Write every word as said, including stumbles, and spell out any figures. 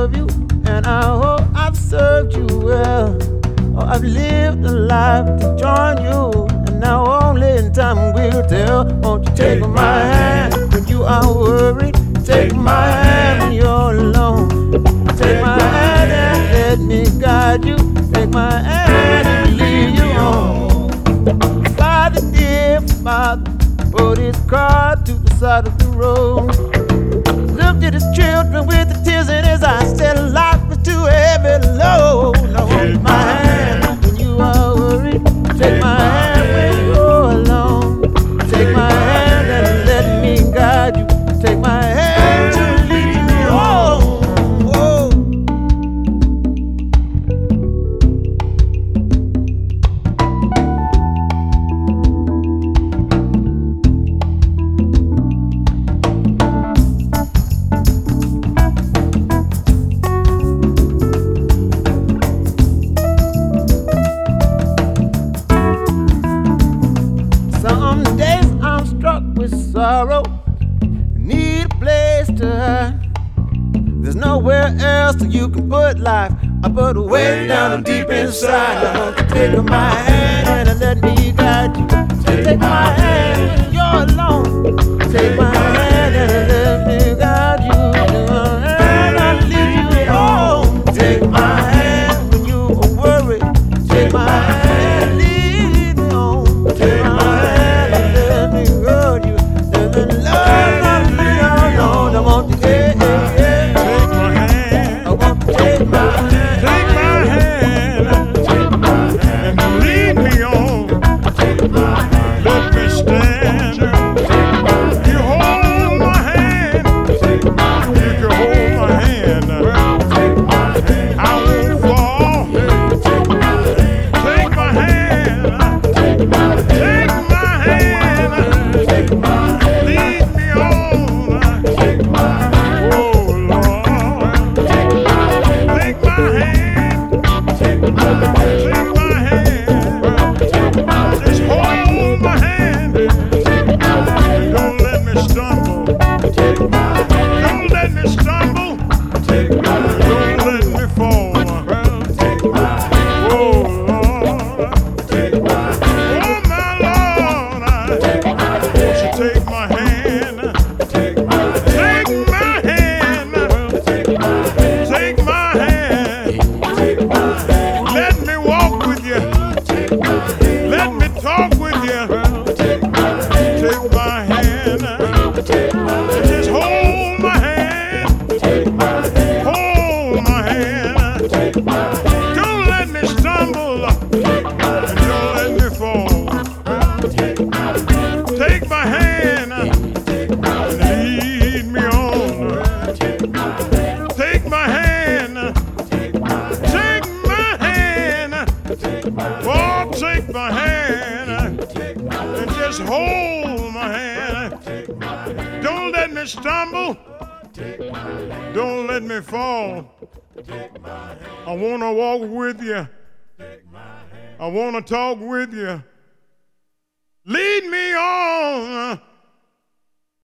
love you, and I hope I've served you well. Oh, I've lived a life to join you, and now only in time will tell. Won't you take my hand when you are worried? Take my hand when you're alone. Take my hand and let me guide you. Take my hand and lead you home. Father, dear Father, put his car to the side of the road. Looked at his children with the tears in his eyes, said life was too heavy low. Now hold my hand when you are worried. Take my hand when you're alone. Take my hand and let me guide you. Take my hand to lead me home. Oh. Some days I'm struck with sorrow, need a place to hide. There's nowhere else that you can put life. I put it way down deep inside. I want you to take my hand and let me guide you. Take my hand when you're alone. Take my hand and let me guide you. And I'll lead you home. Take my hand when you are worried. Take my hand, lead me home. Take my hand and let me guide you. And then love, not leave you alone. I want you to take, take my hand. I want you to take my hand. Take my hand, take my hand, and lead me on. Take my hand, let me stand. Take my hand, you hold my hand. Take my hand, you can hold my hand. Take my hand, I won't fall. Take my hand, take my hand. Take my hand, take my hand. Take my hand, lead me on. Take my hand, oh Lord. Take my hand, take my hand. Take my hand, take my hand, take my hand. Just hold my hand. Take my hand. Don't let me stumble. Take my hand. Don't let me stumble. Take my hand. Don't let me fall. Take my hand. Oh Lord. Take my hand. Oh my Lord. Take my hand. Won't you take my hand? Take my hand. Take my hand. Take my hand. Take my hand. Take my hand. Let me walk with you. Take my hand. Let me talk with you. Take my hand. Take my hand. Take my hand. Just hold my hand. Take my hand. Hold my hand. Take my hand. Don't let me stumble. Take my hand. Don't let me fall. Take my hand. Take my hand. Take my hand. Lead me on. Take my hand. Take my hand. Take my hand. Take my hand. Take my hand. Oh, take my hand. Take my hand. And just hold my hand. Take my hand. Don't let me stumble. Take my hand. Don't let me fall. Take my hand. I want to walk with you. Take my hand. I want to talk with you. Lead me on.